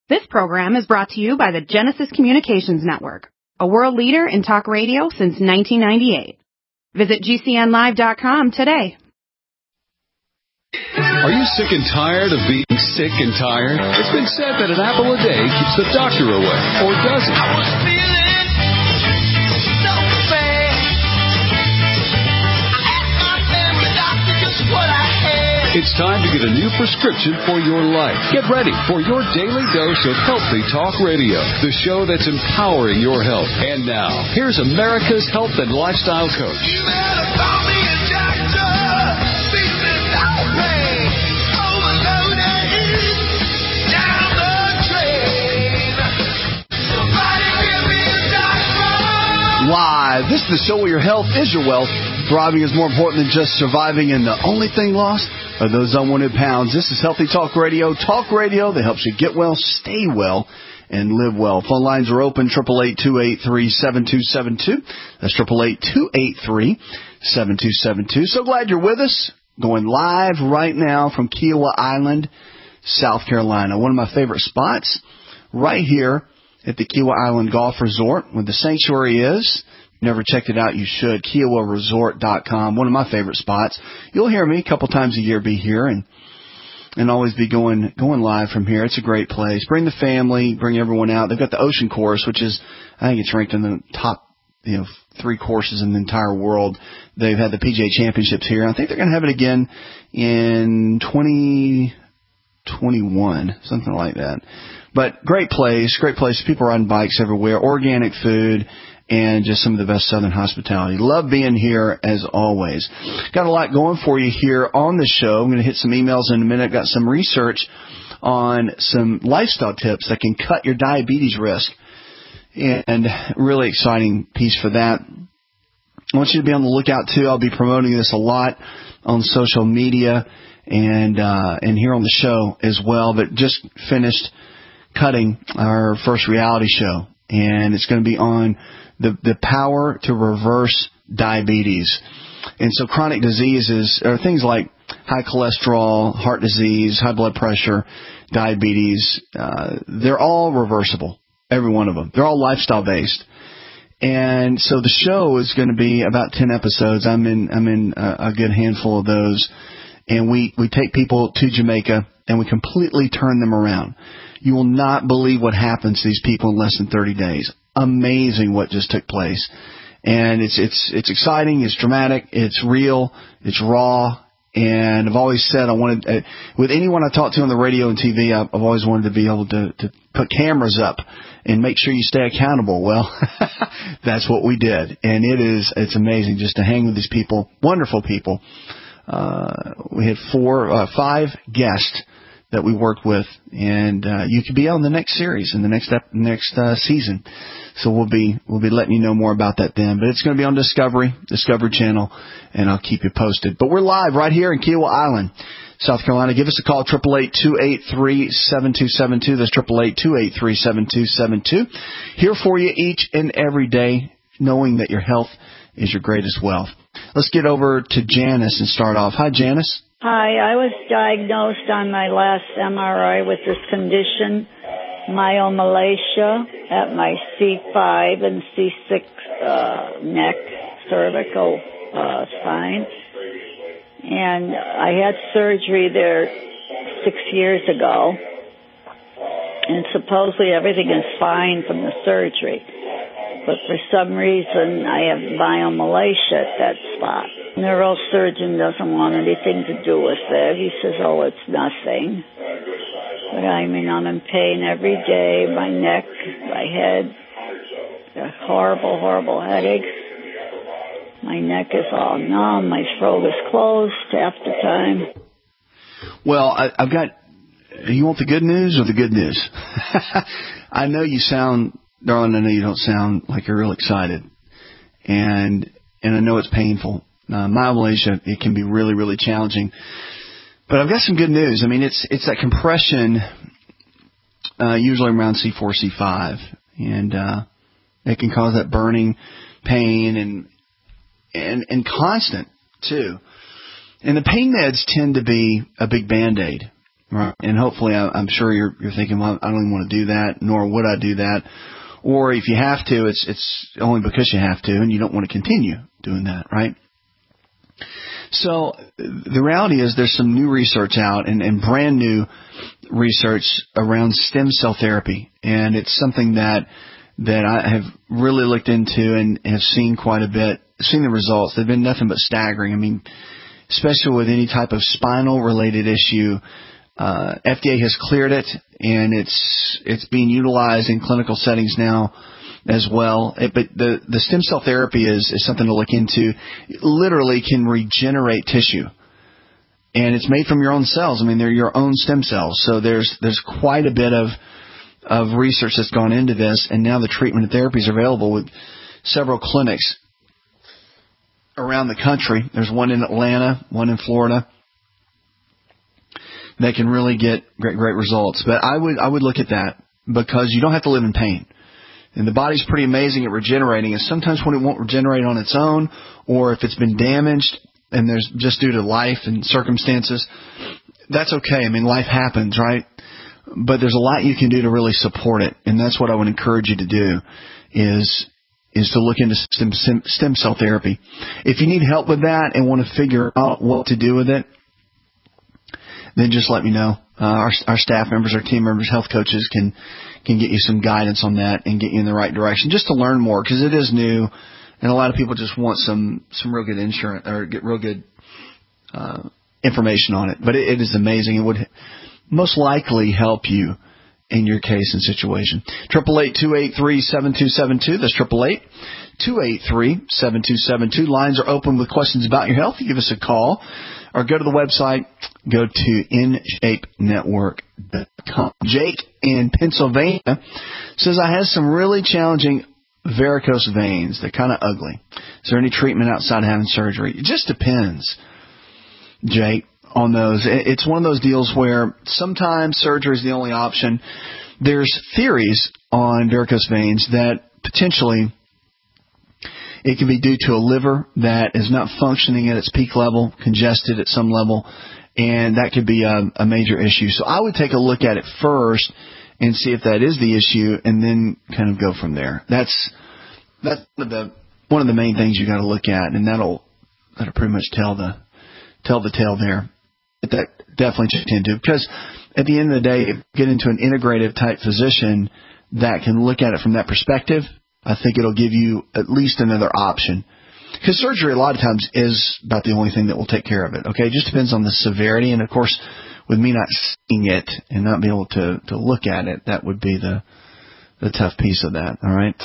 This program is brought to you by the Genesis Communications Network, a world leader in talk radio since 1998. Visit GCNlive.com today. Are you sick and tired of being sick and tired? It's been said that an apple a day keeps the doctor away, or does it? I was feeling so bad. I asked my family doctor just what I had. It's time to get a new prescription for your life. Get ready for your daily dose of Healthy Talk Radio, the show that's empowering your health. And now, here's America's health and lifestyle coach. You better call me a doctor. Live. This is the show where your health is your wealth. Thriving is more important than just surviving, and the only thing lost are those unwanted pounds. This is Healthy Talk Radio that helps you get well, stay well, and live well. Phone lines are open, 888-283-7272. That's 888-283-7272. So glad you're with us. Going live right now from Kiawah Island, South Carolina. One of my favorite spots right here at the Kiawah Island Golf Resort, where the sanctuary is. Never checked it out, you should. KiawahResort.com, one of my favorite spots. You'll hear me a couple times a year be here and always be going live from here. It's a great place. Bring the family, bring everyone out. They've got the Ocean Course, which is, I think it's ranked in the top, 3 courses in the entire world. They've had the PGA Championships here. I think they're going to have it again in 2021, something like that. But great place. People riding bikes everywhere, organic food, and just some of the best Southern hospitality. Love being here as always. Got a lot going for you here on the show. I'm going to hit some emails in a minute. Got some research on some lifestyle tips that can cut your diabetes risk. And really exciting piece for that. I want you to be on the lookout too. I'll be promoting this a lot on social media and here on the show as well. But just finished cutting our first reality show, and it's going to be on the power to reverse diabetes. And so chronic diseases are things like high cholesterol, heart disease, high blood pressure, diabetes. They're all reversible, every one of them. They're all lifestyle based. And so the show is going to be about 10 episodes. I'm in a good handful of those. And we take people to Jamaica and we completely turn them around. You will not believe what happens to these people in less than 30 days. Amazing what just took place. And it's exciting, it's dramatic, it's real, it's raw. And I've always said I wanted, with anyone I talk to on the radio and TV, I've always wanted to be able to put cameras up and make sure you stay accountable. Well, that's what we did. And it's amazing just to hang with these people, wonderful people. We had 5 guests that we worked with, and you could be on the next series in the next season. So we'll be letting you know more about that then. But it's going to be on Discovery Channel, and I'll keep you posted. But we're live right here in Kiawah Island, South Carolina. Give us a call, 888-283-7272. That's 888-283-7272. Here for you each and every day, knowing that your health is your greatest wealth. Let's get over to Janice and start off. Hi, Janice. Hi, I was diagnosed on my last MRI with this condition, myomalacia, at my C5 and C6 neck, cervical spine. And I had surgery there 6 years ago. And supposedly everything is fine from the surgery. But for some reason, I have myomalacia at that spot. Neurosurgeon doesn't want anything to do with it. He says, it's nothing. But I'm in pain every day, my neck, my head, horrible, horrible headaches. My neck is all numb. My throat is closed half the time. Well, I've got, you want the good news or the good news? I know you sound, darling, I know you don't sound like you're real excited. And I know it's painful. Myomalacia, it can be really, really challenging. But I've got some good news. It's that compression, usually around C4, C5. And it can cause that burning pain and constant, too. And the pain meds tend to be a big Band-Aid. Right. And hopefully, I'm sure you're thinking, well, I don't even want to do that, nor would I do that. Or if you have to, it's only because you have to, and you don't want to continue doing that, right? So the reality is there's some new research out and brand new research around stem cell therapy. And it's something that I have really looked into and have seen quite a bit, seen the results. They've been nothing but staggering. I mean, especially with any type of spinal related issue, FDA has cleared it, and it's being utilized in clinical settings now as well. But the stem cell therapy is something to look into. It literally can regenerate tissue, and it's made from your own cells. I mean, they're your own stem cells. So there's quite a bit of research that's gone into this, and now the treatment and therapy is available with several clinics around the country. There's one in Atlanta, one in Florida, that can really get great results. But I would look at that, because you don't have to live in pain. And the body's pretty amazing at regenerating. And sometimes when it won't regenerate on its own, or if it's been damaged and there's just due to life and circumstances, that's okay. I mean, life happens, right? But there's a lot you can do to really support it. And that's what I would encourage you to do is to look into stem cell therapy. If you need help with that and want to figure out what to do with it, then just let me know. Our staff members, our team members, health coaches can get you some guidance on that and get you in the right direction just to learn more, because it is new, and a lot of people just want some real good insurance or get real good information on it. But it is amazing. It would most likely help you in your case and situation. 888-283-7272. That's 888-283-7272. Lines are open with questions about your health. You give us a call or go to the website. Go to InShapeNetwork.com. Jake in Pennsylvania says, I have some really challenging varicose veins. They're kind of ugly. Is there any treatment outside of having surgery? It just depends, Jake, on those. It's one of those deals where sometimes surgery is the only option. There's theories on varicose veins that potentially it can be due to a liver that is not functioning at its peak level, congested at some level, and that could be a major issue. So I would take a look at it first and see if that is the issue, and then kind of go from there. That's one of the main things you got to look at, and that'll pretty much tell the tale there. But that definitely check into, because at the end of the day, if you get into an integrative type physician that can look at it from that perspective, I think it'll give you at least another option. Because surgery a lot of times is about the only thing that will take care of it. Okay, it just depends on the severity, and of course, with me not seeing it and not being able to look at it, that would be the tough piece of that. All right,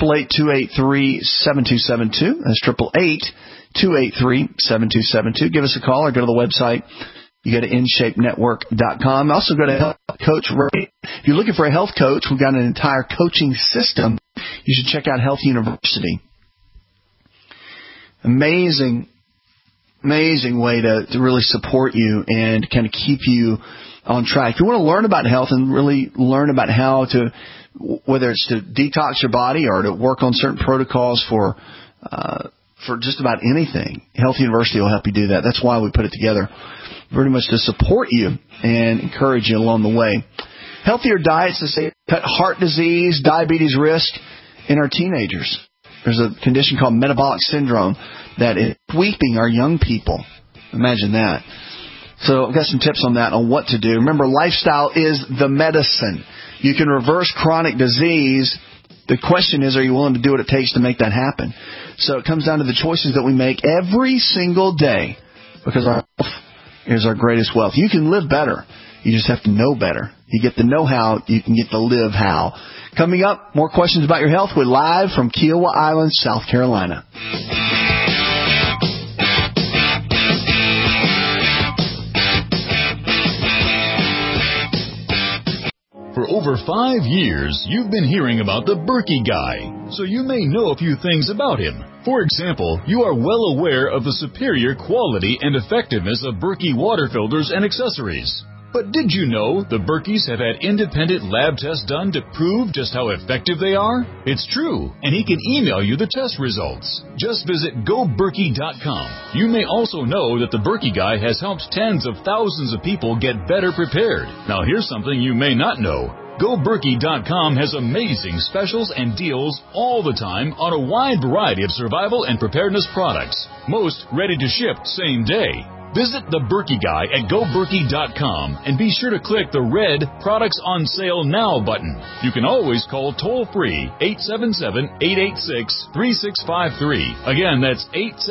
888-283-7272. That's 888-283-7272. Give us a call or go to the website. You go to InShapeNetwork.com. Also go to Health Coach Radio. If you're looking for a health coach, we've got an entire coaching system. You should check out Health University. Amazing way to really support you and kind of keep you on track. If you want to learn about health and really learn about how to, whether it's to detox your body or to work on certain protocols for just about anything, Health University will help you do that. That's why we put it together, pretty much to support you and encourage you along the way. Healthier diets to say cut heart disease, diabetes risk in our teenagers. There's a condition called metabolic syndrome that is sweeping our young people. Imagine that. So I've got some tips on that, on what to do. Remember, lifestyle is the medicine. You can reverse chronic disease. The question is, are you willing to do what it takes to make that happen? So it comes down to the choices that we make every single day, because our health is our greatest wealth. You can live better. You just have to know better. You get the know-how, you can get the live-how. Coming up, more questions about your health. We're live from Kiowa Island, South Carolina. For over 5 years, you've been hearing about the Berkey Guy, so you may know a few things about him. For example, you are well aware of the superior quality and effectiveness of Berkey water filters and accessories. But did you know the Berkeys have had independent lab tests done to prove just how effective they are? It's true, and he can email you the test results. Just visit GoBerkey.com. You may also know that the Berkey Guy has helped tens of thousands of people get better prepared. Now here's something you may not know. GoBerkey.com has amazing specials and deals all the time on a wide variety of survival and preparedness products. Most ready to ship same day. Visit the Berkey Guy at GoBerkey.com and be sure to click the red Products on Sale Now button. You can always call toll-free 877-886-3653. Again, that's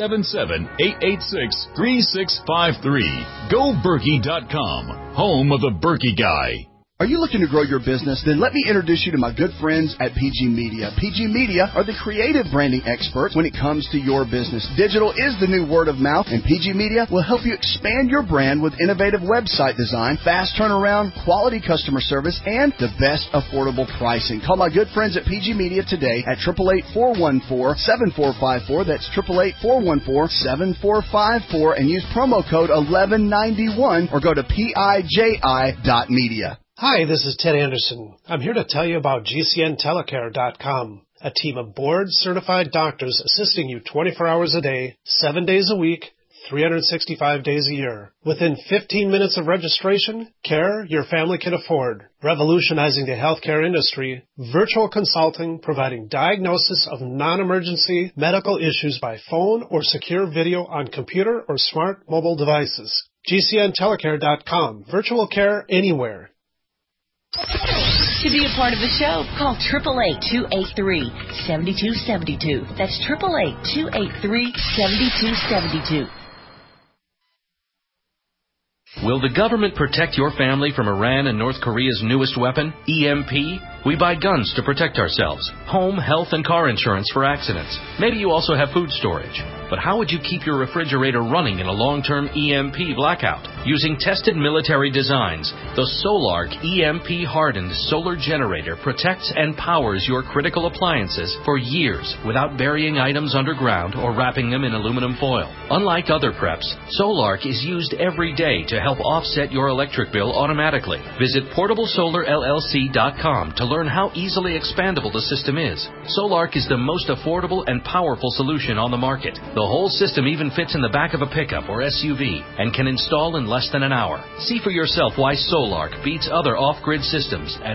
877-886-3653. GoBerkey.com, home of the Berkey Guy. Are you looking to grow your business? Then let me introduce you to my good friends at PG Media. PG Media are the creative branding experts when it comes to your business. Digital is the new word of mouth, and PG Media will help you expand your brand with innovative website design, fast turnaround, quality customer service, and the best affordable pricing. Call my good friends at PG Media today at 888-414-7454. That's 888-414-7454, and use promo code 1191 or go to PIJI.media. Hi, this is Ted Anderson. I'm here to tell you about GCNtelecare.com, a team of board-certified doctors assisting you 24 hours a day, 7 days a week, 365 days a year. Within 15 minutes of registration, care your family can afford. Revolutionizing the healthcare industry, virtual consulting providing diagnosis of non-emergency medical issues by phone or secure video on computer or smart mobile devices. GCNtelecare.com, virtual care anywhere. To be a part of the show, call 888-283-7272. That's 888-283-7272. Will the government protect your family from Iran and North Korea's newest weapon, EMP? We buy guns to protect ourselves, home, health, and car insurance for accidents. Maybe you also have food storage. But how would you keep your refrigerator running in a long-term EMP blackout? Using tested military designs, the Solark EMP-hardened solar generator protects and powers your critical appliances for years without burying items underground or wrapping them in aluminum foil. Unlike other preps, Solark is used every day to help offset your electric bill automatically. Visit PortableSolarLLC.com to learn how easily expandable the system is. Solark is the most affordable and powerful solution on the market. The whole system even fits in the back of a pickup or SUV and can install in less than an hour. See for yourself why Solark beats other off-grid systems at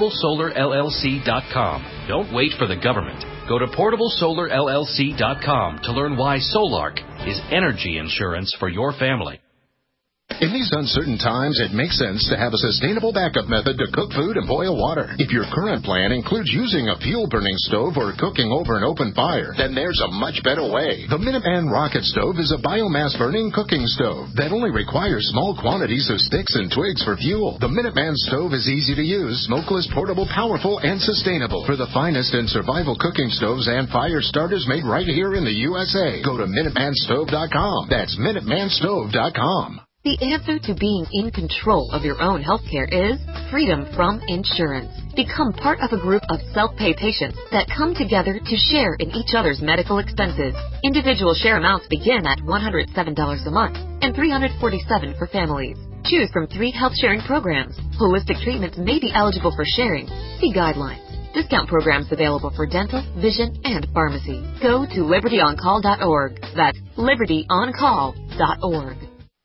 PortableSolarLLC.com. Don't wait for the government. Go to PortableSolarLLC.com to learn why Solark is energy insurance for your family. In these uncertain times, it makes sense to have a sustainable backup method to cook food and boil water. If your current plan includes using a fuel-burning stove or cooking over an open fire, then there's a much better way. The Minuteman Rocket Stove is a biomass-burning cooking stove that only requires small quantities of sticks and twigs for fuel. The Minuteman Stove is easy to use, smokeless, portable, powerful, and sustainable. For the finest in survival cooking stoves and fire starters made right here in the USA, go to MinutemanStove.com. That's MinutemanStove.com. The answer to being in control of your own healthcare is freedom from insurance. Become part of a group of self-pay patients that come together to share in each other's medical expenses. Individual share amounts begin at $107 a month and $347 for families. Choose from 3 health-sharing programs. Holistic treatments may be eligible for sharing. See guidelines. Discount programs available for dental, vision, and pharmacy. Go to libertyoncall.org. That's libertyoncall.org.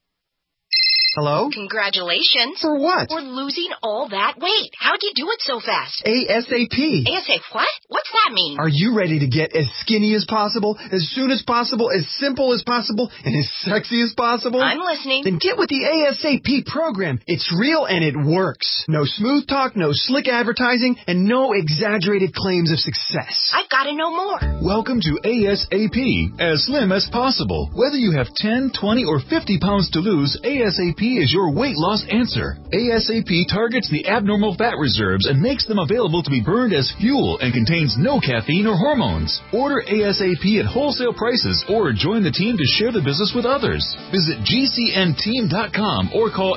Hello? Congratulations. For what? For losing all that weight. How'd you do it so fast? ASAP. ASAP what? What's that mean? Are you ready to get as skinny as possible, as soon as possible, as simple as possible, and as sexy as possible? I'm listening. Then get with the ASAP program. It's real and it works. No smooth talk, no slick advertising, and no exaggerated claims of success. I've got to know more. Welcome to ASAP, as slim as possible. Whether you have 10, 20, or 50 pounds to lose, ASAP is your weight loss answer. ASAP targets the abnormal fat reserves and makes them available to be burned as fuel and contains no caffeine or hormones. Order ASAP at wholesale prices or join the team to share the business with others. Visit GCNteam.com or call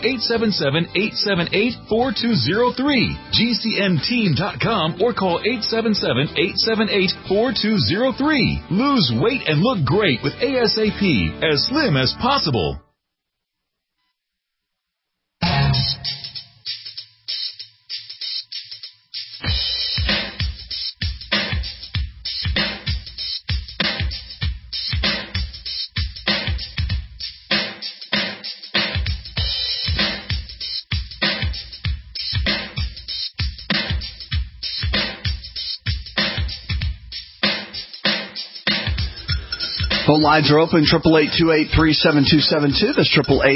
877-878-4203. GCNteam.com or call 877-878-4203. Lose weight and look great with ASAP, as slim as possible. Phone lines are open, 888-283-7272. That's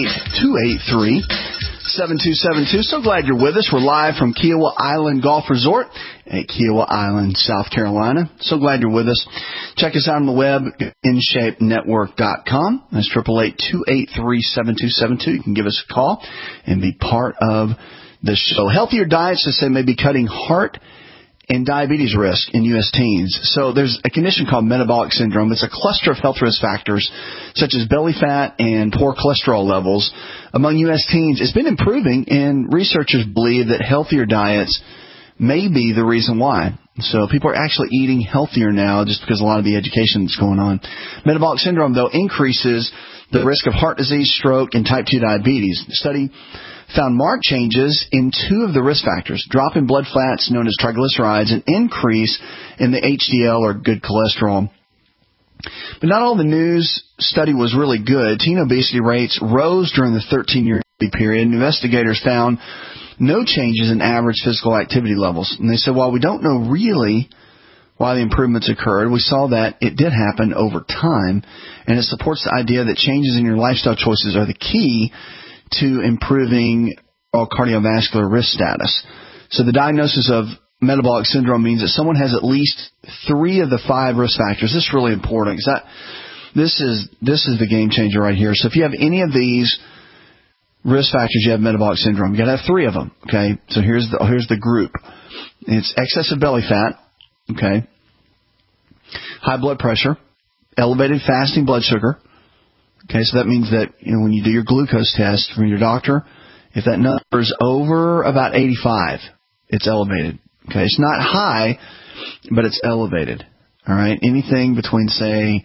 888-283-7272. So glad you're with us. We're live from Kiowa Island Golf Resort at Kiowa Island, South Carolina. So glad you're with us. Check us out on the web, InShapeNetwork.com. That's 888-283-7272. You can give us a call and be part of the show. Healthier diets, they say, may be cutting heart and diabetes risk in U.S. teens. So there's a condition called metabolic syndrome. It's a cluster of health risk factors such as belly fat and poor cholesterol levels among U.S. teens. It's been improving, and researchers believe that healthier diets may be the reason why. So people are actually eating healthier now just because a lot of the education that's going on. Metabolic syndrome, though, increases the risk of heart disease, stroke, and type 2 diabetes. The study found marked changes in two of the risk factors, drop in blood fats known as triglycerides, and increase in the HDL or good cholesterol. But not all the news study was really good. Teen obesity rates rose during the 13-year period. Investigators found no changes in average physical activity levels. And they said, while we don't know really why the improvements occurred, we saw that it did happen over time, and it supports the idea that changes in your lifestyle choices are the key to improving cardiovascular risk status. So the diagnosis of metabolic syndrome means that someone has at least 3 of the 5 risk factors. This is really important because this is the game changer right here. So if you have any of these risk factors, you have metabolic syndrome. You got to have 3 of them. Okay, so here's the group. It's excessive belly fat. Okay, high blood pressure, elevated fasting blood sugar. Okay, so that means that when you do your glucose test from your doctor, if that number is over about 85, it's elevated. Okay, it's not high, but it's elevated. All right, anything between, say,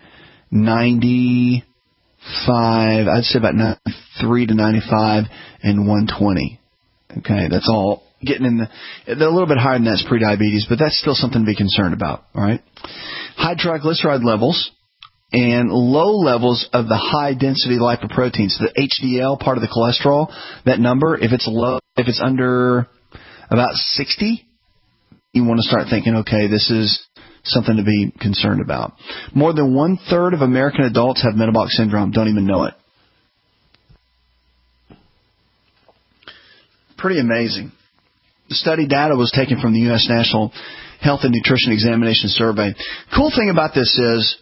95, I'd say about 93 to 95 and 120. Okay, that's all getting in a little bit higher than that's prediabetes, but that's still something to be concerned about. All right, high triglyceride levels and low levels of the high-density lipoproteins, the HDL part of the cholesterol, that number, if it's low, if it's under about 60, you want to start thinking, okay, this is something to be concerned about. More than 1/3 of American adults have metabolic syndrome, don't even know it. Pretty amazing. The study data was taken from the U.S. National Health and Nutrition Examination Survey. Cool thing about this is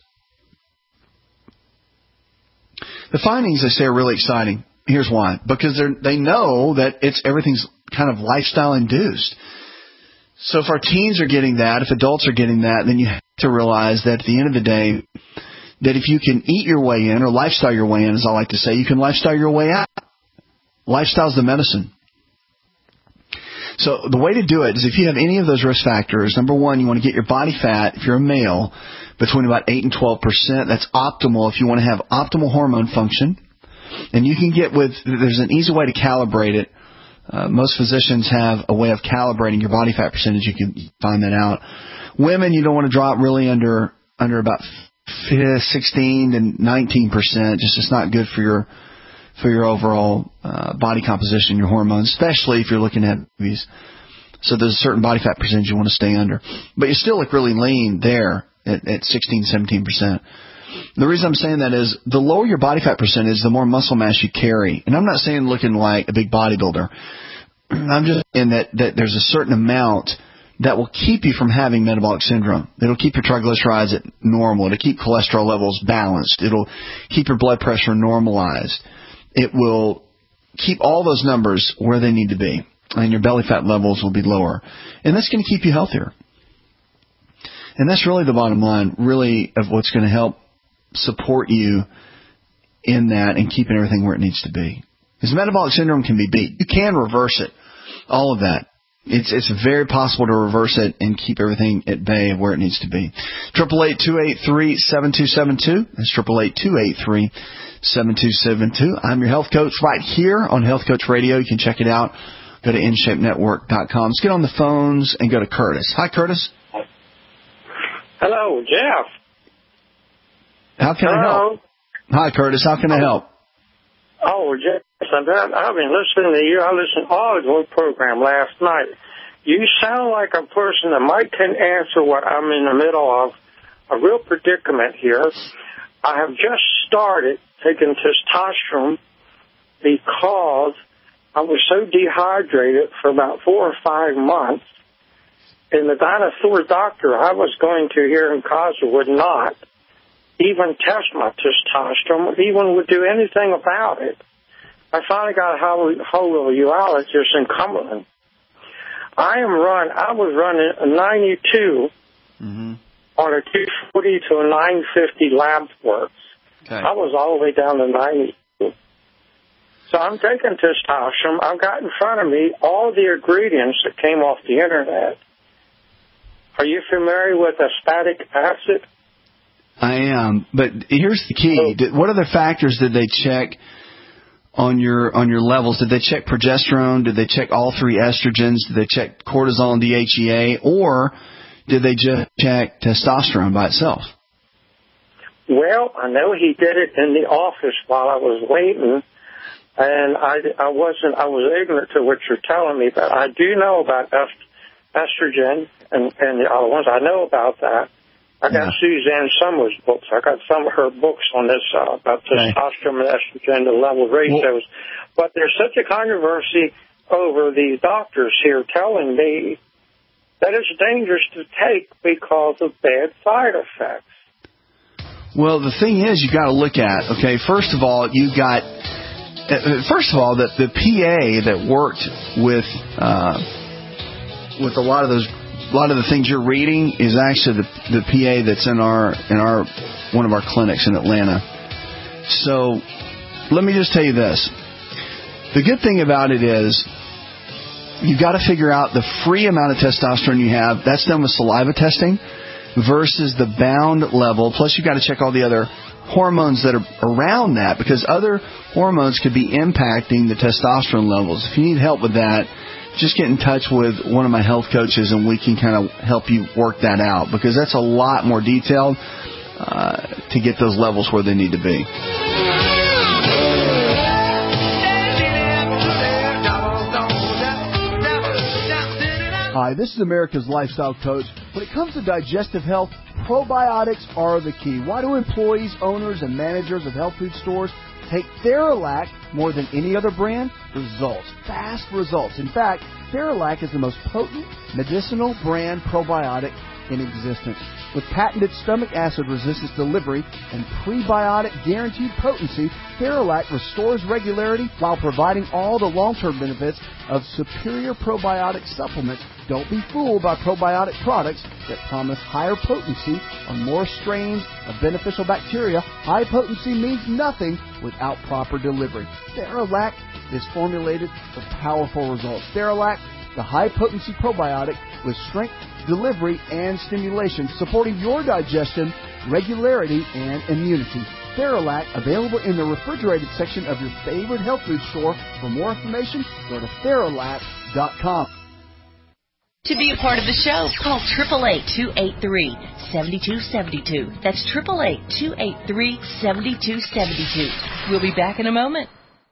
the findings, they say, are really exciting. Here's why. Because they know that everything's kind of lifestyle induced. So if our teens are getting that, if adults are getting that, then you have to realize that at the end of the day, that if you can eat your way in, or lifestyle your way in, as I like to say, you can lifestyle your way out. Lifestyle's the medicine. So the way to do it is if you have any of those risk factors, number one, you want to get your body fat, if you're a male, between about 8 and 12%. That's optimal if you want to have optimal hormone function. And you can there's an easy way to calibrate it. Most physicians have a way of calibrating your body fat percentage. You can find that out. Women, you don't want to drop really under about 16 and 19%. It's not good for your overall body composition, your hormones, especially if you're looking at these. So there's a certain body fat percentage you want to stay under. But you still look really lean there at 16, 17%. The reason I'm saying that is the lower your body fat percentage, the more muscle mass you carry. And I'm not saying looking like a big bodybuilder. I'm just saying that there's a certain amount that will keep you from having metabolic syndrome. It'll keep your triglycerides at normal. It'll keep cholesterol levels balanced. It'll keep your blood pressure normalized. It will keep all those numbers where they need to be. And your belly fat levels will be lower. And that's going to keep you healthier. And that's really the bottom line, really, of what's going to help support you in that and keeping everything where it needs to be. Because metabolic syndrome can be beat. You can reverse it. All of that. It's very possible to reverse it and keep everything at bay where it needs to be. 888-283-7272. That's 888-283-7272. I'm your health coach right here on Health Coach Radio. You can check it out go to InShapeNetwork.com. Let's get on the phones and go to Curtis. Hi, Curtis. Hello, Jeff. How can I help? Hi, Curtis. How can I help? Oh, Jeff, I've been listening to you. I listened to all your program last night. You sound like a person that might can answer what I'm in the middle of, a real predicament here. I have just started taking testosterone because I was so dehydrated for about 4 or 5 months, and the dinosaur doctor I was going to here in Casa would not even test my testosterone, even would do anything about it. I finally got a hold of a urologist in Cumberland. I was running a 92 on a 240 to a 950 lab works. Okay. I was all the way down to 92. So I'm taking testosterone. I've got in front of me all the ingredients that came off the Internet. Are you familiar with aspartic acid? I am, but here's the key. What other factors did they check on your levels? Did they check progesterone? Did they check all 3 estrogens? Did they check cortisol and DHEA? Or did they just check testosterone by itself? Well, I know he did it in the office while I was waiting, and I was ignorant to what you're telling me, but I do know about estrogen and the other ones. I know about that. I got Suzanne Summers' books. I got some of her books on this about testosterone and estrogen, the level ratios. But there's such a controversy over these doctors here telling me that it's dangerous to take because of bad side effects. Well, the thing is, you got to look at, okay, first of all, the PA that worked with a lot of the things you're reading is actually the PA that's in our one of our clinics in Atlanta. So let me just tell you this. The good thing about it is you've got to figure out the free amount of testosterone you have. That's done with saliva testing versus the bound level. Plus you've got to check all the other hormones that are around that, because other hormones could be impacting the testosterone levels. If you need help with that, just get in touch with one of my health coaches and we can kind of help you work that out, because that's a lot more detailed to get those levels where they need to be. Hi, this is America's Lifestyle Coach. When it comes to digestive health, probiotics are the key. Why do employees, owners, and managers of health food stores take Theralac more than any other brand? Results. Fast results. In fact, Theralac is the most potent medicinal brand probiotic in existence. With patented stomach acid resistance delivery and prebiotic guaranteed potency, Theralac restores regularity while providing all the long-term benefits of superior probiotic supplements. Don't be fooled by probiotic products that promise higher potency on more strains of beneficial bacteria. High potency means nothing without proper delivery. Theralac is formulated for powerful results. Theralac, the high-potency probiotic with strength, delivery, and stimulation, supporting your digestion, regularity, and immunity. Theralac, available in the refrigerated section of your favorite health food store. For more information, go to Theralac.com. To be a part of the show, call 888-283-7272. That's 888-283-7272. We'll be back in a moment.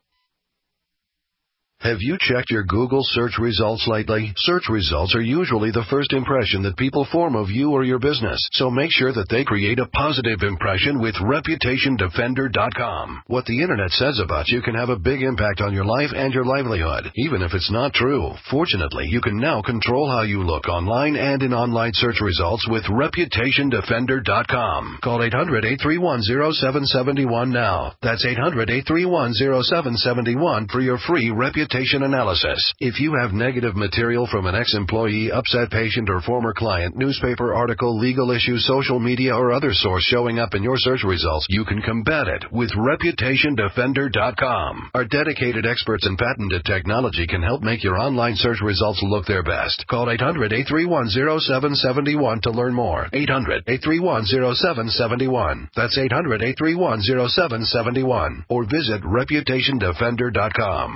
Have you checked your Google search results lately? Search results are usually the first impression that people form of you or your business, so make sure that they create a positive impression with ReputationDefender.com. What the Internet says about you can have a big impact on your life and your livelihood, even if it's not true. Fortunately, you can now control how you look online and in online search results with ReputationDefender.com. Call 800-831-0771 now. That's 800-831-0771 for your free reputation analysis. If you have negative material from an ex-employee, upset patient, or former client, newspaper article, legal issue, social media, or other source showing up in your search results, you can combat it with ReputationDefender.com. Our dedicated experts in patented technology can help make your online search results look their best. Call 800-831-0771 to learn more. 800-831-0771. That's 800-831-0771. Or visit ReputationDefender.com.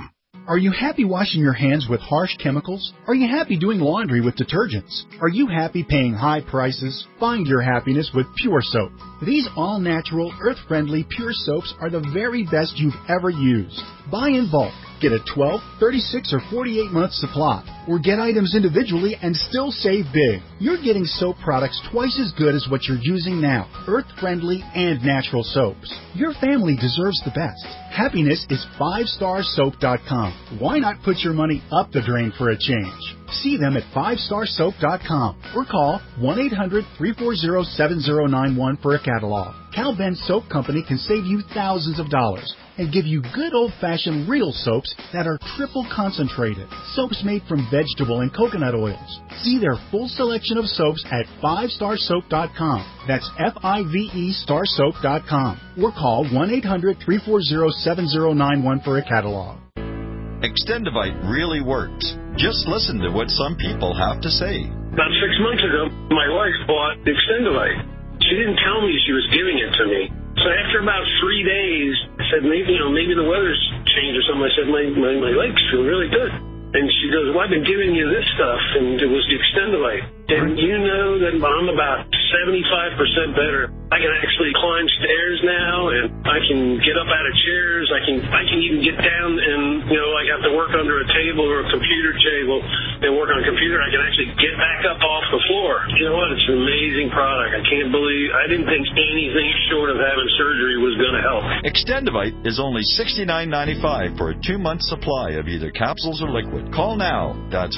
Are you happy washing your hands with harsh chemicals? Are you happy doing laundry with detergents? Are you happy paying high prices? Find your happiness with Pure Soap. These all-natural, earth-friendly Pure Soaps are the very best you've ever used. Buy in bulk. Get a 12, 36, or 48-month supply. Or get items individually and still save big. You're getting soap products twice as good as what you're using now. Earth-friendly and natural soaps. Your family deserves the best. Happiness is 5starsoap.com. Why not put your money up the drain for a change? See them at 5starsoap.com or call 1-800-340-7091 for a catalog. Cal Ben Soap Company can save you thousands of dollars and give you good old-fashioned real soaps that are triple concentrated. Soaps made from vegetable and coconut oils. See their full selection of soaps at 5starsoap.com. That's F-I-V-E starsoap.com. Or call 1-800-340-7091 for a catalog. Extendivite really works. Just listen to what some people have to say. About 6 months ago, my wife bought Extendivite. She didn't tell me she was giving it to me. So after about 3 days, I said, maybe the weather's changed or something. I said, my legs feel really good. And she goes, well, I've been giving you this stuff, and it was the Extendivite. And you know that I'm about 75% better. I can actually climb stairs now, and I can get up out of chairs. I can even get down and, like have to work under a table or a computer table and work on a computer. I can actually get back up off the floor. You know what? It's an amazing product. I didn't think anything short of having surgery was going to help. Extendivite is only $69.95 for a 2-month supply of either capsules or liquid. Call now. That's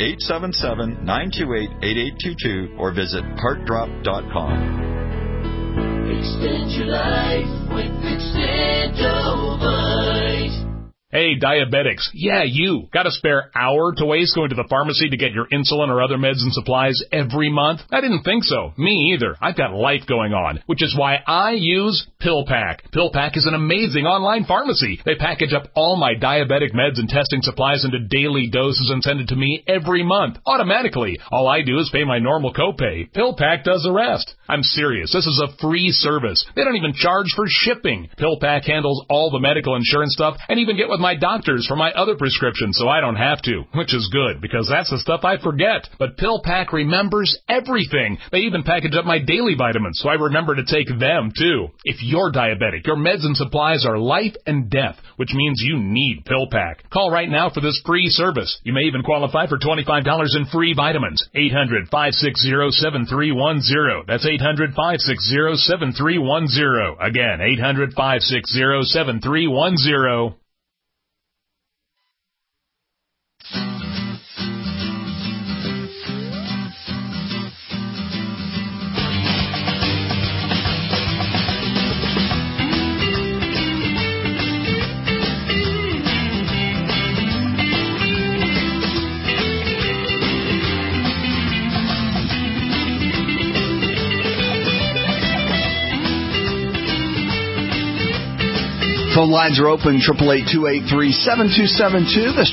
1-877-928-8822 or visit heartdrop.com. Extend your life with Extendivite. Hey, diabetics. Yeah, you. Got a spare hour to waste going to the pharmacy to get your insulin or other meds and supplies every month? I didn't think so. Me either. I've got life going on, which is why I use PillPack. PillPack is an amazing online pharmacy. They package up all my diabetic meds and testing supplies into daily doses and send it to me every month, automatically. All I do is pay my normal copay. PillPack does the rest. I'm serious. This is a free service. They don't even charge for shipping. PillPack handles all the medical insurance stuff and even get with my doctors for my other prescriptions so I don't have to, which is good because that's the stuff I forget. But PillPack remembers everything. They even package up my daily vitamins so I remember to take them too. If you're diabetic, your meds and supplies are life and death, which means you need PillPack. Call right now for this free service. You may even qualify for $25 in free vitamins. 800-560-7310. That's 800-560-7310. Again, 800-560-7310. Phone lines are open, 888-283-7272. That's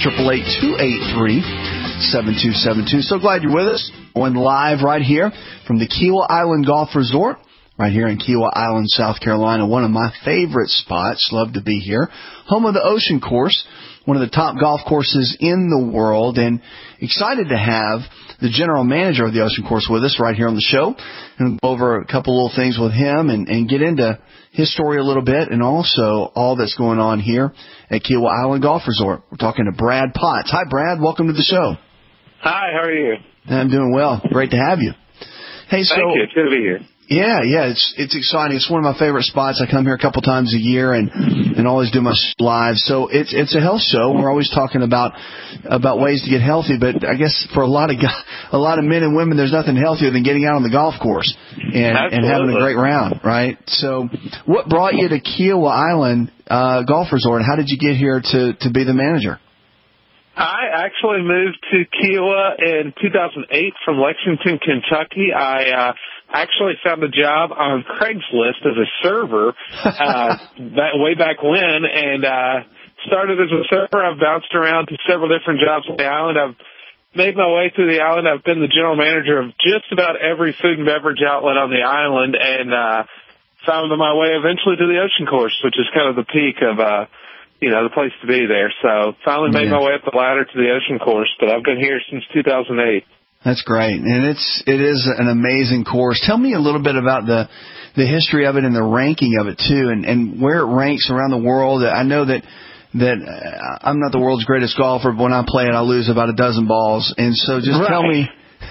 888-283-7272. So glad you're with us. Going live right here from the Kiawah Island Golf Resort, right here in Kiawah Island, South Carolina. One of my favorite spots. Love to be here. Home of the Ocean Course, one of the top golf courses in the world, and excited to have the general manager of the Ocean Course with us right here on the show, and go over a couple little things with him and get into his story a little bit, and also all that's going on here at Kiawah Island Golf Resort. We're talking to Brad Potts. Hi, Brad. Welcome to the show. Hi. How are you? I'm doing well. Great to have you. Hey, Thank you. It's good to be here. Yeah, it's exciting. It's one of my favorite spots. I come here a couple times a year and always do my live. So it's a health show. We're always talking about ways to get healthy, but I guess for a lot of men and women, there's nothing healthier than getting out on the golf course and having a great round, right? So what brought you to Kiawah Island Golf Resort? How did you get here to be the manager? I actually moved to Kiawah in 2008 from Lexington, Kentucky. I actually found a job on Craigslist as a server way back when, and started as a server. I've bounced around to several different jobs on the island. I've made my way through the island. I've been the general manager of just about every food and beverage outlet on the island, and found my way eventually to the Ocean Course, which is kind of the peak of the place to be there. So finally made my way up the ladder to the Ocean Course, but I've been here since 2008. That's great, and it is an amazing course. Tell me a little bit about the history of it and the ranking of it too, and where it ranks around the world. I know that I'm not the world's greatest golfer, but when I play it, I lose about a dozen balls. And so, just tell me,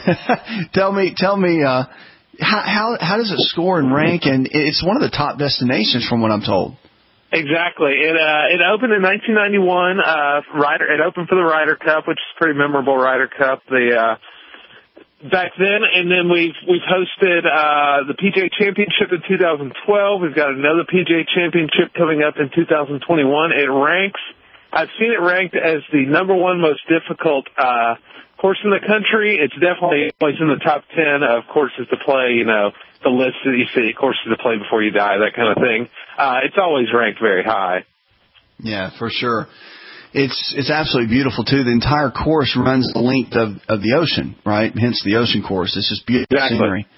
how does it score and rank? And it's one of the top destinations, from what I'm told. Exactly. It opened in 1991. It opened for the Ryder Cup, which is a pretty memorable Ryder Cup. Back then, and then we've hosted the PGA Championship in 2012. We've got another PGA Championship coming up in 2021. I've seen it ranked as the number one most difficult course in the country. It's definitely always in the top 10 of courses to play, the list that you see, courses to play before you die, that kind of thing. It's always ranked very high. Yeah, for sure. It's absolutely beautiful, too. The entire course runs the length of the ocean, right? Hence the Ocean Course. It's just beautiful scenery.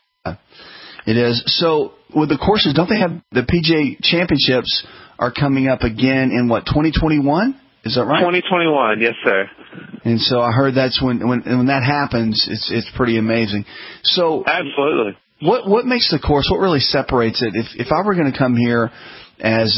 It is. So with the courses, don't they have the PGA Championships are coming up again in, 2021? Is that right? 2021, yes, sir. And so I heard that's when that happens, it's pretty amazing. So absolutely. What makes the course, what really separates it? If I were going to come here as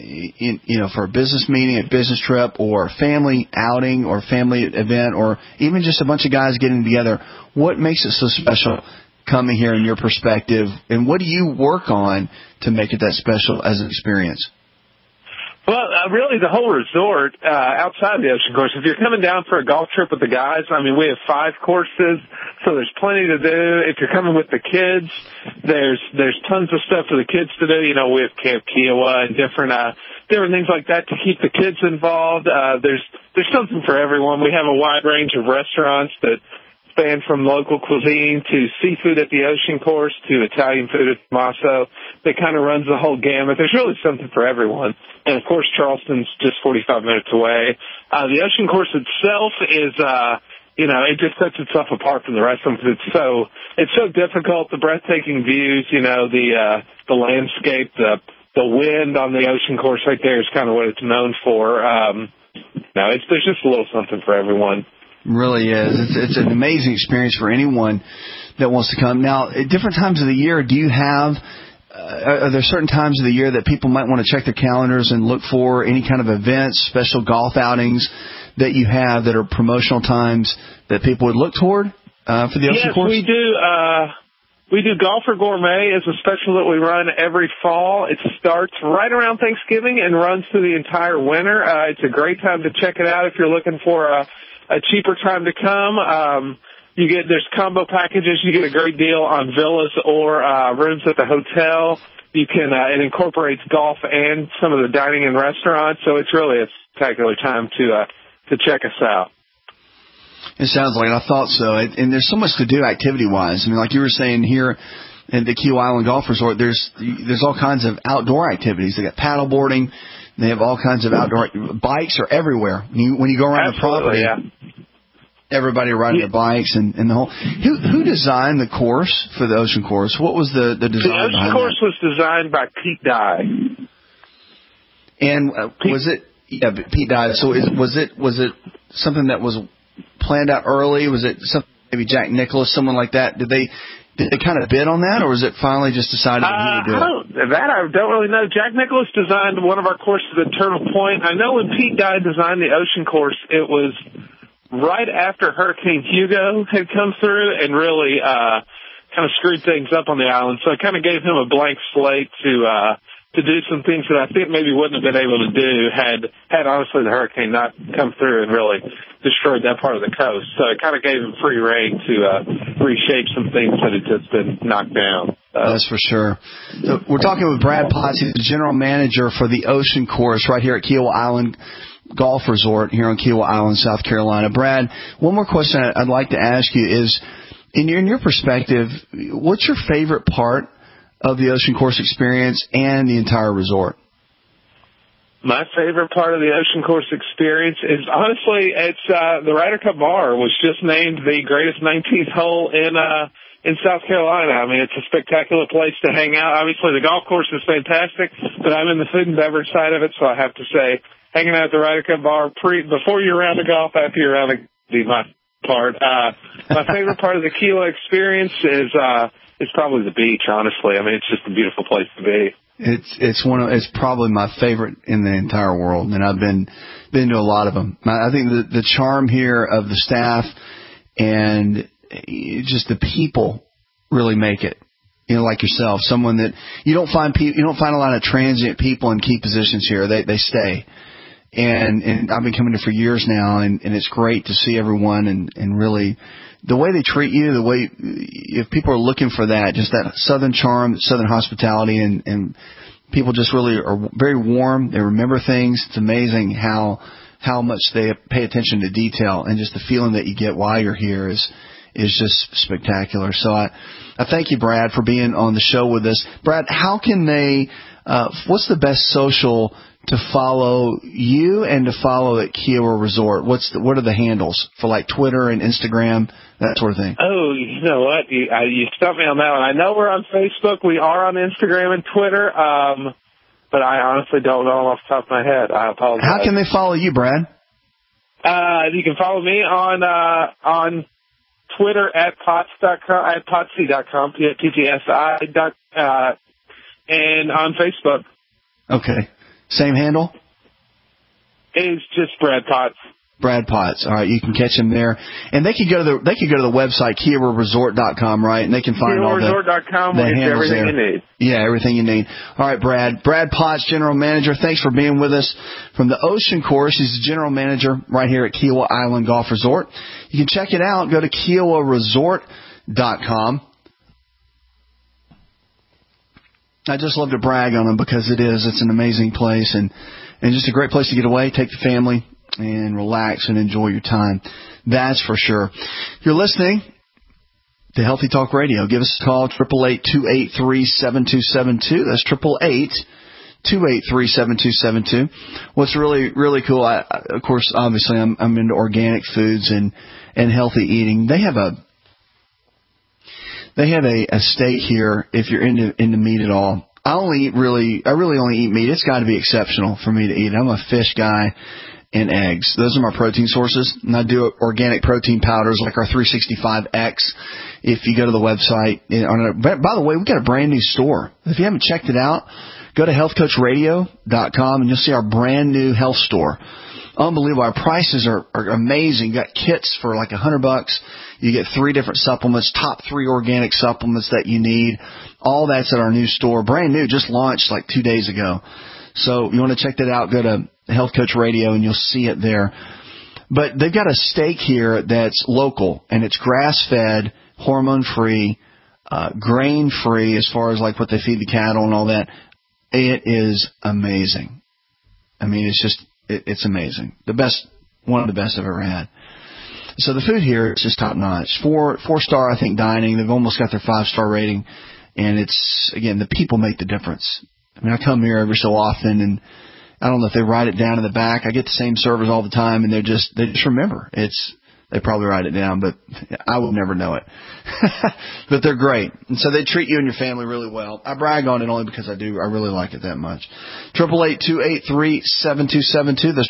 for a business meeting, a business trip, or a family outing, or family event, or even just a bunch of guys getting together, what makes it so special coming here in your perspective, and what do you work on to make it that special as an experience? Well, really the whole resort outside the Ocean Course. If you're coming down for a golf trip with the guys, we have 5 courses, so there's plenty to do. If you're coming with the kids, there's tons of stuff for the kids to do. We have Camp Kiowa and different things like that to keep the kids involved. There's something for everyone. We have a wide range of restaurants that span from local cuisine to seafood at the Ocean Course to Italian food at Tommaso. That kind of runs the whole gamut. There's really something for everyone. And, of course, Charleston's just 45 minutes away. The Ocean Course itself is, it just sets itself apart from the rest of them because it's so difficult. The breathtaking views, the landscape, the wind on the Ocean Course right there is kind of what it's known for. There's just a little something for everyone. Really is. It's an amazing experience for anyone that wants to come. Now, at different times of the year, do you have, are there certain times of the year that people might want to check their calendars and look for any kind of events, special golf outings that you have that are promotional times that people would look toward for the Ocean Course? Yes, we do. We do Golfer Gourmet as a special that we run every fall. It starts right around Thanksgiving and runs through the entire winter. It's a great time to check it out if you're looking for a cheaper time to come. There's combo packages. You get a great deal on villas or rooms at the hotel. You can it incorporates golf and some of the dining and restaurants. So it's really a spectacular time to check us out. It sounds like it. I thought so. And there's so much to do activity-wise. Like you were saying here at the Kiowa Island Golf Resort, there's all kinds of outdoor activities. They got paddle boarding. They have all kinds of outdoor bikes are everywhere. When you go around the property, everybody riding their bikes and the whole. Who designed the course for the Ocean Course? What was the design? The Ocean Course was designed by Pete Dye. And was it? Yeah, Pete Dye. So was it something that was planned out early? Was it something maybe Jack Nicklaus, someone like that? Did they kind of bid on that, or was it finally just decided who would do it? I don't really know. Jack Nicklaus designed one of our courses at Turtle Point. I know when Pete Dye designed the Ocean Course, it was right after Hurricane Hugo had come through and really kind of screwed things up on the island. So it kind of gave him a blank slate to do some things that I think maybe wouldn't have been able to do had honestly the hurricane not come through and really destroyed that part of the coast. So it kind of gave him free rein to reshape some things that had just been knocked down. That's for sure. So we're talking with Brad Potts, the general manager for the Ocean Course right here at Kiowa Island Golf Resort here on Kiowa Island, South Carolina. Brad, one more question I'd like to ask you is, in your perspective, what's your favorite part of the Ocean Course experience and the entire resort? My favorite part of the Ocean Course experience is, honestly, it's the Ryder Cup Bar was just named the greatest 19th hole in South Carolina. I mean, it's a spectacular place to hang out. Obviously, the golf course is fantastic, but I'm in the food and beverage side of it, so I have to say hanging out at the Ryder Cup bar before you're around the golf, after you're around the my part. My favorite part of the Kiowa experience is probably the beach, honestly. I mean, it's just a beautiful place to be. It's probably my favorite in the entire world, and I've been to a lot of them. I think the charm here of the staff and just the people really make it. You know, like yourself, someone that you don't find a lot of transient people in key positions here. They stay. And I've been coming here for years now, and it's great to see everyone and really the way they treat you, the way, if people are looking for that, just that Southern charm, Southern hospitality, and people just really are very warm. They remember things. It's amazing how much they pay attention to detail, and just the feeling that you get while you're here is just spectacular. So I thank you, Brad, for being on the show with us. Brad, how can they, what's the best social to follow you and to follow at Kiowa Resort? What are the handles for, like, Twitter and Instagram, that sort of thing? Oh, you know what? You stumped me on that one. I know we're on Facebook. We are on Instagram and Twitter, but I honestly don't know off the top of my head. I apologize. How can they follow you, Brad? You can follow me on Twitter at potsy.com, at potsy.com, PTSI, and on Facebook. Okay. Same handle? It's just Brad Potts. Brad Potts. All right, you can catch him there, and they can go to the website KiowaResort.com, right? And they can find all the handles everything there. You need. Yeah, everything you need. All right, Brad. Brad Potts, General Manager. Thanks for being with us from the Ocean Course. He's the General Manager right here at Kiowa Island Golf Resort. You can check it out. Go to KiowaResort.com. I just love to brag on them because it's an amazing place and just a great place to get away, take the family, and relax and enjoy your time. That's for sure. You're listening to Healthy Talk Radio. Give us a call, 888-283-7272. That's 888-283-7272. What's really, really cool, of course, obviously, I'm into organic foods and healthy eating. They have a steak here if you're into meat at all. I really only eat meat. It's got to be exceptional for me to eat. I'm a fish guy and eggs. Those are my protein sources. And I do organic protein powders like our 365X. If you go to the website, by the way, we've got a brand new store. If you haven't checked it out, go to healthcoachradio.com and you'll see our brand new health store. Unbelievable. Our prices are amazing. You got kits for like $100. You get 3 different supplements, top 3 organic supplements that you need. All that's at our new store. Brand new, just launched like 2 days ago. So you want to check that out, go to Health Coach Radio and you'll see it there. But they've got a steak here that's local, and it's grass-fed, hormone-free, grain-free as far as like what they feed the cattle and all that. It is amazing. I mean, it's amazing. One of the best I've ever had. So the food here is just top notch. 4-star, I think, dining. They've almost got their 5-star rating. And it's, again, the people make the difference. I mean, I come here every so often, and I don't know if they write it down in the back. I get the same servers all the time, and they just remember. They probably write it down, but I would never know it. But they're great. And so they treat you and your family really well. I brag on it only because I really like it that much. 888-283-7272. That's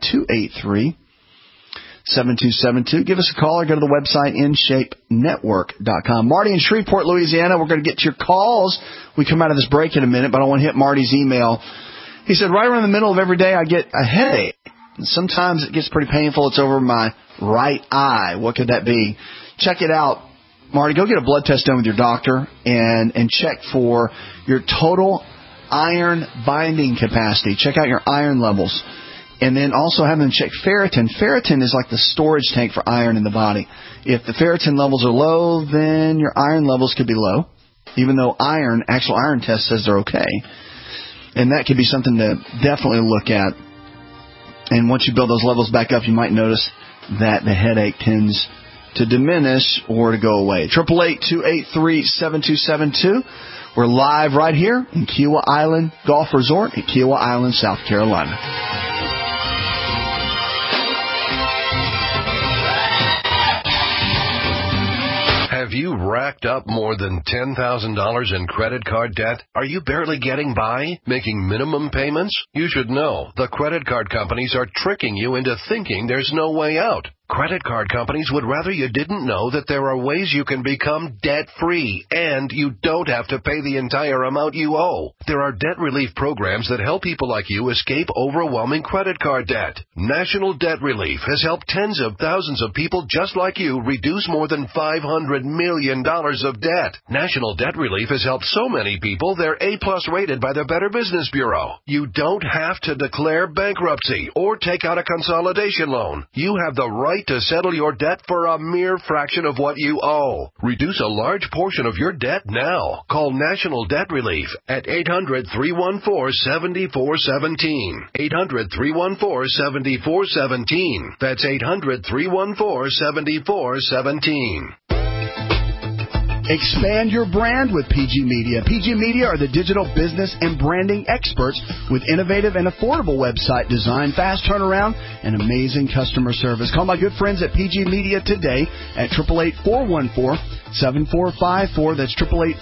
888-283-7272. Give us a call or go to the website, InShapeNetwork.com. Marty in Shreveport, Louisiana. We're going to get to your calls. We come out of this break in a minute, but I want to hit Marty's email. He said, right around the middle of every day, I get a headache. And sometimes it gets pretty painful. It's over my right eye. What could that be? Check it out. Marty, go get a blood test done with your doctor and check for your total iron binding capacity. Check out your iron levels. And then also have them check ferritin. Ferritin is like the storage tank for iron in the body. If the ferritin levels are low, then your iron levels could be low, even though actual iron test says they're okay. And that could be something to definitely look at. And once you build those levels back up, you might notice that the headache tends to diminish or to go away. 888-283-7272. We're live right here in Kiowa Island Golf Resort in Kiowa Island, South Carolina. Have Have you racked up more than $10,000 in credit card debt? Are you barely getting by, making minimum payments? You should know the credit card companies are tricking you into thinking there's no way out. Credit card companies would rather you didn't know that there are ways you can become debt-free, and you don't have to pay the entire amount you owe. There are debt relief programs that help people like you escape overwhelming credit card debt. National Debt Relief has helped tens of thousands of people just like you reduce more than $500 million of debt. National Debt Relief has helped so many people they're A-plus rated by the Better Business Bureau. You don't have to declare bankruptcy or take out a consolidation loan. You have the right to settle your debt for a mere fraction of what you owe. Reduce a large portion of your debt now. Call National Debt Relief at 800-314-7417. 800-314-7417. That's 800-314-7417. Expand your brand with PG Media. PG Media are the digital business and branding experts with innovative and affordable website design, fast turnaround, and amazing customer service. Call my good friends at PG Media today at 888-414-7454. That's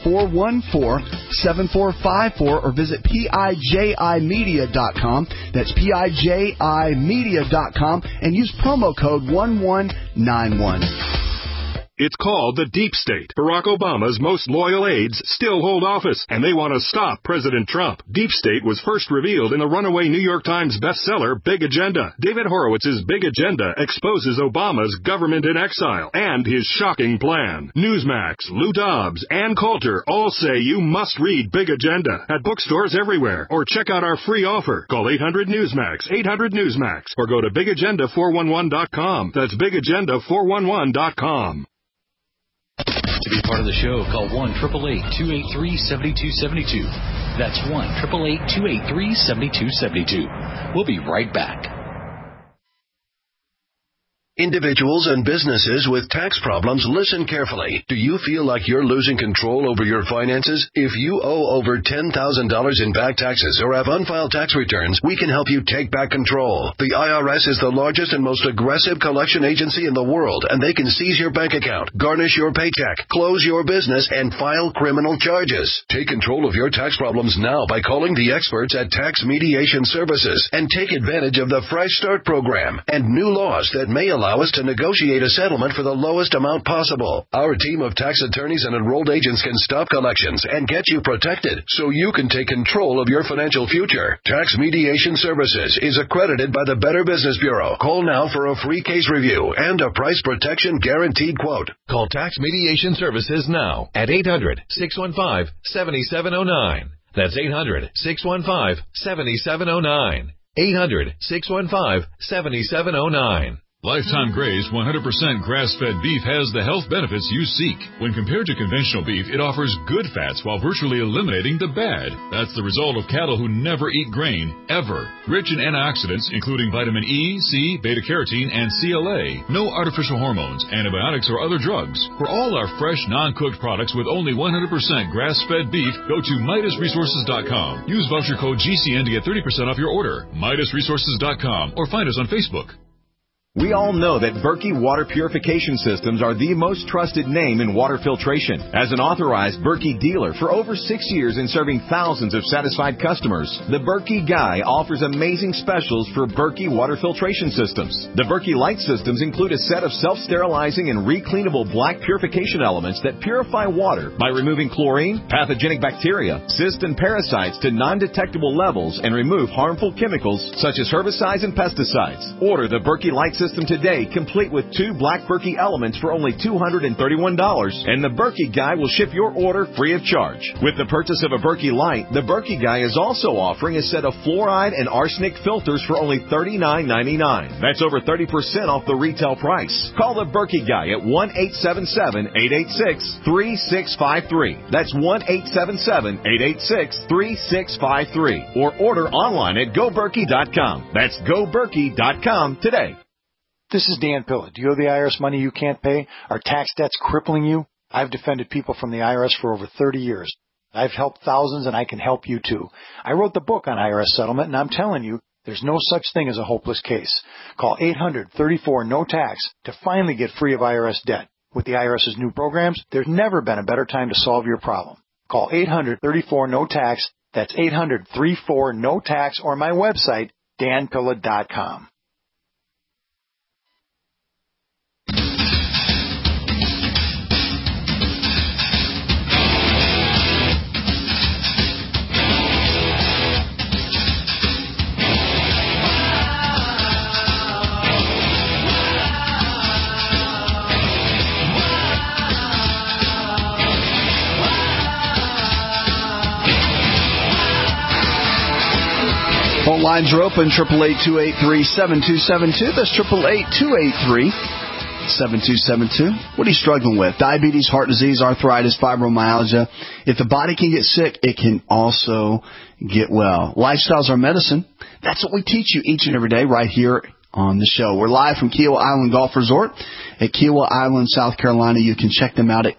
888-414-7454, or visit PIJImedia.com. That's PIJImedia.com, and use promo code 1191. It's called the Deep State. Barack Obama's most loyal aides still hold office, and they want to stop President Trump. Deep State was first revealed in the runaway New York Times bestseller, Big Agenda. David Horowitz's Big Agenda exposes Obama's government in exile and his shocking plan. Newsmax, Lou Dobbs, Ann Coulter all say you must read Big Agenda at bookstores everywhere, or check out our free offer. Call 800-NEWSMAX, 800-NEWSMAX, or go to BigAgenda411.com. That's BigAgenda411.com. To be part of the show, call 1-888-283-7272. That's 1-888-283-7272. We'll be right back. Individuals and businesses with tax problems, listen carefully. Do you feel like you're losing control over your finances? If you owe over $10,000 in back taxes or have unfiled tax returns, we can help you take back control. The IRS is the largest and most aggressive collection agency in the world, and they can seize your bank account, garnish your paycheck, close your business, and file criminal charges. Take control of your tax problems now by calling the experts at Tax Mediation Services and take advantage of the Fresh Start program and new laws that may allow us to negotiate a settlement for the lowest amount possible. Our team of tax attorneys and enrolled agents can stop collections and get you protected so you can take control of your financial future. Tax Mediation Services is accredited by the Better Business Bureau. Call now for a free case review and a price protection guaranteed quote. Call Tax Mediation Services now at 800-615-7709. That's 800-615-7709. 800-615-7709. Lifetime Graze 100% grass-fed beef has the health benefits you seek. When compared to conventional beef, it offers good fats while virtually eliminating the bad. That's the result of cattle who never eat grain, ever. Rich in antioxidants, including vitamin E, C, beta-carotene, and CLA. No artificial hormones, antibiotics, or other drugs. For all our fresh, non-cooked products with only 100% grass-fed beef, go to MidasResources.com. Use voucher code GCN to get 30% off your order. MidasResources.com, or find us on Facebook. We all know that Berkey Water Purification Systems are the most trusted name in water filtration. As an authorized Berkey dealer for over 6 years and serving thousands of satisfied customers, the Berkey Guy offers amazing specials for Berkey Water Filtration Systems. The Berkey Light Systems include a set of self-sterilizing and recleanable black purification elements that purify water by removing chlorine, pathogenic bacteria, cysts, and parasites to non-detectable levels and remove harmful chemicals such as herbicides and pesticides. Order the Berkey Light System today, complete with 2 black Berkey elements for only $231, and the Berkey Guy will ship your order free of charge. With the purchase of a Berkey Light, the Berkey Guy is also offering a set of fluoride and arsenic filters for only $39.99. That's over 30% off the retail price. Call the Berkey Guy at 1-877-886-3653. That's 1-877-886-3653. Or order online at GoBerkey.com. That's GoBerkey.com today. This is Dan Pilla. Do you owe the IRS money you can't pay? Are tax debts crippling you? I've defended people from the IRS for over 30 years. I've helped thousands, and I can help you too. I wrote the book on IRS settlement, and I'm telling you, there's no such thing as a hopeless case. Call 800-34-NO-TAX to finally get free of IRS debt. With the IRS's new programs, there's never been a better time to solve your problem. Call 800-34-NO-TAX. That's 800-34-NO-TAX, or my website, danpilla.com. Phone lines are open, 888-283-7272. That's 888-283-7272. What are you struggling with? Diabetes, heart disease, arthritis, fibromyalgia. If the body can get sick, it can also get well. Lifestyles are medicine. That's what we teach you each and every day right here on the show. We're live from Kiowa Island Golf Resort at Kiowa Island, South Carolina. You can check them out at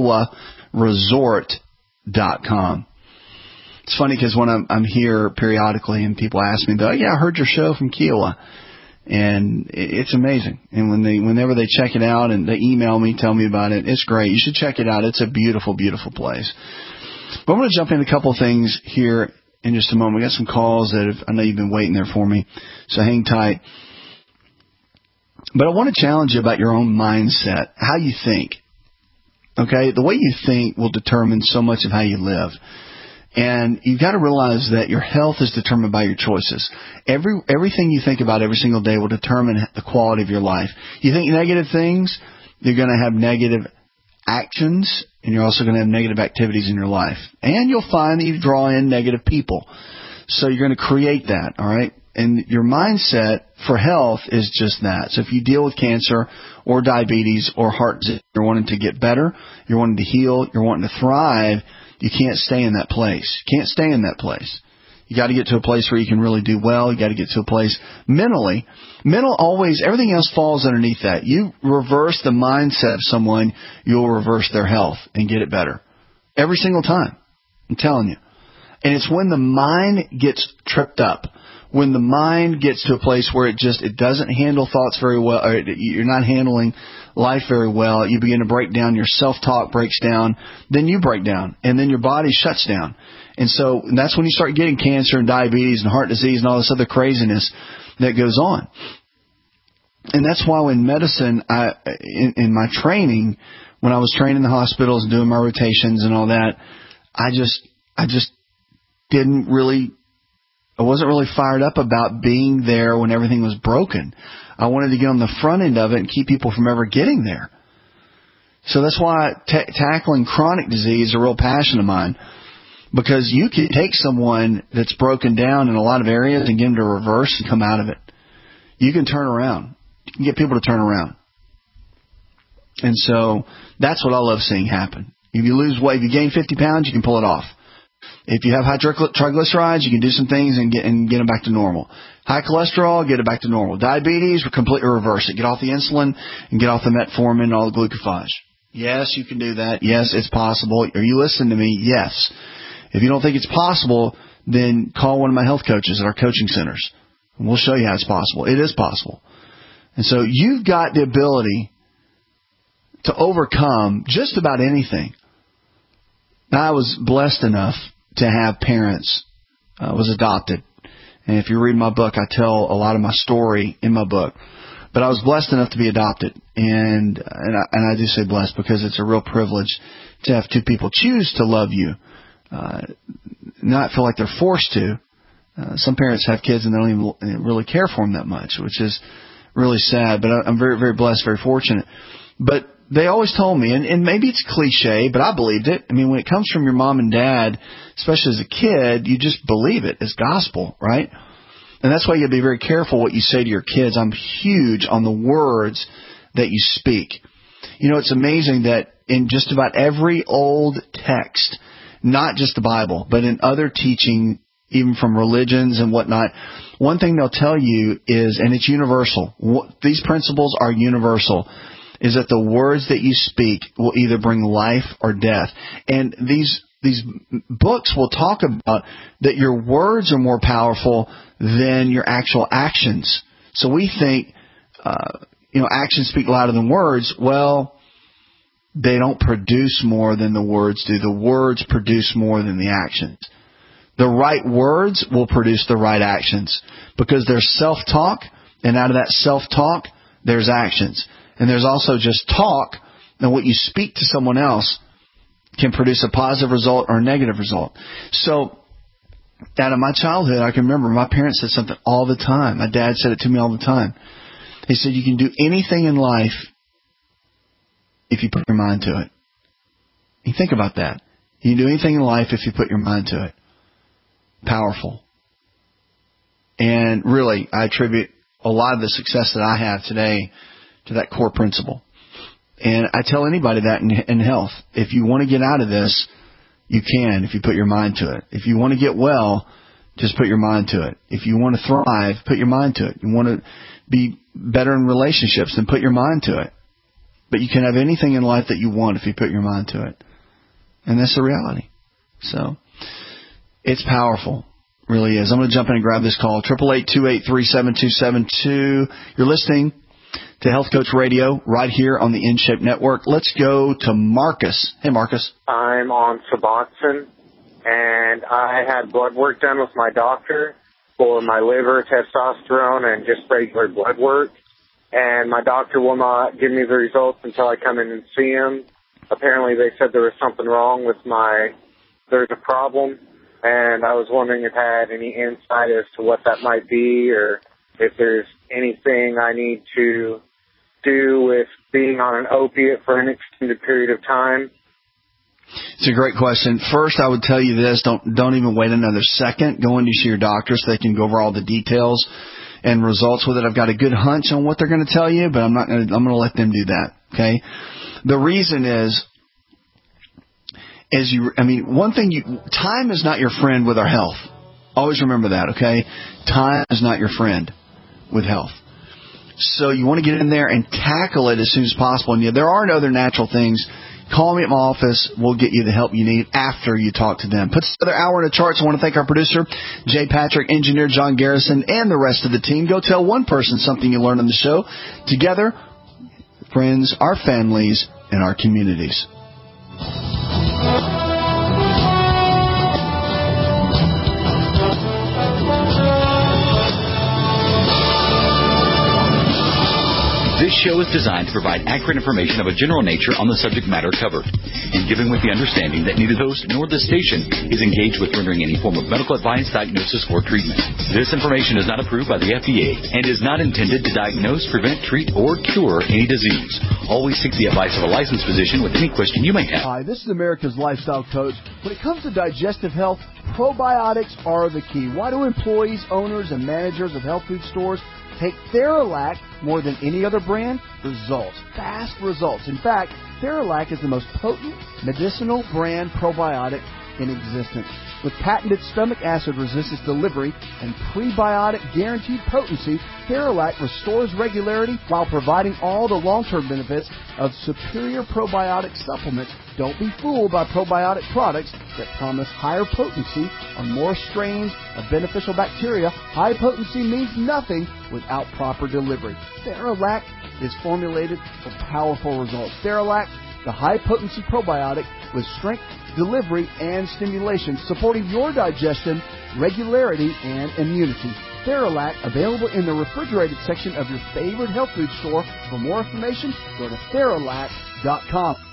KiowaResort.com. It's funny because when I'm here periodically and people ask me, I heard your show from Kiowa. And it's amazing. And whenever they check it out and they email me, tell me about it, it's great. You should check it out. It's a beautiful, beautiful place. But I'm going to jump in a couple of things here in just a moment. We got some calls that I know you've been waiting there for me, so hang tight. But I want to challenge you about your own mindset, how you think. Okay? The way you think will determine so much of how you live. And you've got to realize that your health is determined by your choices. Everything you think about every single day will determine the quality of your life. You think negative things, you're going to have negative actions, and you're also going to have negative activities in your life. And you'll find that you draw in negative people. So you're going to create that, all right? And your mindset for health is just that. So if you deal with cancer or diabetes or heart disease, you're wanting to get better, you're wanting to heal, you're wanting to thrive, you can't stay in that place. You can't stay in that place. You got to get to a place where you can really do well. You got to get to a place mentally. Mental always, everything else falls underneath that. You reverse the mindset of someone, you'll reverse their health and get it better. Every single time. I'm telling you. And it's when the mind gets tripped up, when the mind gets to a place where it doesn't handle thoughts very well, or you're not handling life very well, you begin to break down, your self-talk breaks down, then you break down, and then your body shuts down. And so that's when you start getting cancer and diabetes and heart disease and all this other craziness that goes on. And that's why in medicine, in my training, when I was training in the hospitals and doing my rotations and all that, I just I wasn't really fired up about being there when everything was broken. I wanted to get on the front end of it and keep people from ever getting there. So that's why tackling chronic disease is a real passion of mine, because you can take someone that's broken down in a lot of areas and get them to reverse and come out of it. You can turn around. You can get people to turn around. And so that's what I love seeing happen. If you lose weight, if you gain 50 pounds, you can pull it off. If you have high triglycerides, you can do some things and get them back to normal. High cholesterol, get it back to normal. Diabetes, completely reverse it. Get off the insulin and get off the metformin and all the glucophage. Yes, you can do that. Yes, it's possible. Are you listening to me? Yes. If you don't think it's possible, then call one of my health coaches at our coaching centers, and we'll show you how it's possible. It is possible. And so you've got the ability to overcome just about anything. I was blessed enough to have parents. I was adopted. And if you read my book, I tell a lot of my story in my book. But I was blessed enough to be adopted. And I do say blessed because it's a real privilege to have two people choose to love you, not feel like they're forced to. Some parents have kids and they don't even really care for them that much, which is really sad. But I'm very, very blessed, very fortunate. But they always told me, and maybe it's cliche, but I believed it. I mean, when it comes from your mom and dad, especially as a kid, you just believe it as gospel, right? And that's why you got to be very careful what you say to your kids. I'm huge on the words that you speak. You know, it's amazing that in just about every old text, not just the Bible, but in other teaching, even from religions and whatnot, one thing they'll tell you is, and it's universal, these principles are universal, is that the words that you speak will either bring life or death. And these books will talk about that your words are more powerful than your actual actions. So we think, actions speak louder than words. Well, they don't produce more than the words do. The words produce more than the actions. The right words will produce the right actions because there's self-talk, and out of that self-talk, there's actions. And there's also just talk, and what you speak to someone else can produce a positive result or a negative result. So, out of my childhood, I can remember my parents said something all the time. My dad said it to me all the time. He said, you can do anything in life if you put your mind to it. You think about that. You can do anything in life if you put your mind to it. Powerful. And really, I attribute a lot of the success that I have today to that core principle. And I tell anybody that in health. If you want to get out of this, you can if you put your mind to it. If you want to get well, just put your mind to it. If you want to thrive, put your mind to it. You want to be better in relationships, then put your mind to it. But you can have anything in life that you want if you put your mind to it. And that's the reality. So, it's powerful. Really is. I'm going to jump in and grab this call. 888-283-7272. You're listening to Health Coach Radio right here on the InShape Network. Let's go to Marcus. Hey, Marcus. I'm on Suboxone, and I had blood work done with my doctor for my liver, testosterone, and just regular blood work. And my doctor will not give me the results until I come in and see him. Apparently they said there was something wrong with there's a problem. And I was wondering if I had any insight as to what that might be, or if there's anything I need to do with being on an opiate for an extended period of time. It's a great question. First, I would tell you this: don't even wait another second. Go in to see your doctor so they can go over all the details and results with it. I've got a good hunch on what they're going to tell you, but I'm going to let them do that. Okay. The reason is, time is not your friend with our health. Always remember that, okay? Time is not your friend with health. So you want to get in there and tackle it as soon as possible. And there are no other natural things. Call me at my office. We'll get you the help you need after you talk to them. Put another hour in the charts. I want to thank our producer, Jay Patrick, engineer John Garrison, and the rest of the team. Go tell one person something you learned on the show. Together, friends, our families, and our communities. This show is designed to provide accurate information of a general nature on the subject matter covered, and given with the understanding that neither the host nor the station is engaged with rendering any form of medical advice, diagnosis, or treatment. This information is not approved by the FDA and is not intended to diagnose, prevent, treat, or cure any disease. Always seek the advice of a licensed physician with any question you may have. Hi, this is America's Lifestyle Coach. When it comes to digestive health, probiotics are the key. Why do employees, owners, and managers of health food stores take Theralac more than any other brand? Results. Fast results. In fact, Theralac is the most potent medicinal brand probiotic in existence. With patented stomach acid resistance delivery and prebiotic guaranteed potency, Theralac restores regularity while providing all the long-term benefits of superior probiotic supplements. Don't be fooled by probiotic products that promise higher potency on more strains of beneficial bacteria. High potency means nothing without proper delivery. Theralac is formulated for powerful results. Theralac, the high-potency probiotic with strength, delivery, and stimulation, supporting your digestion, regularity, and immunity. Theralac, available in the refrigerated section of your favorite health food store. For more information, go to Theralac.com.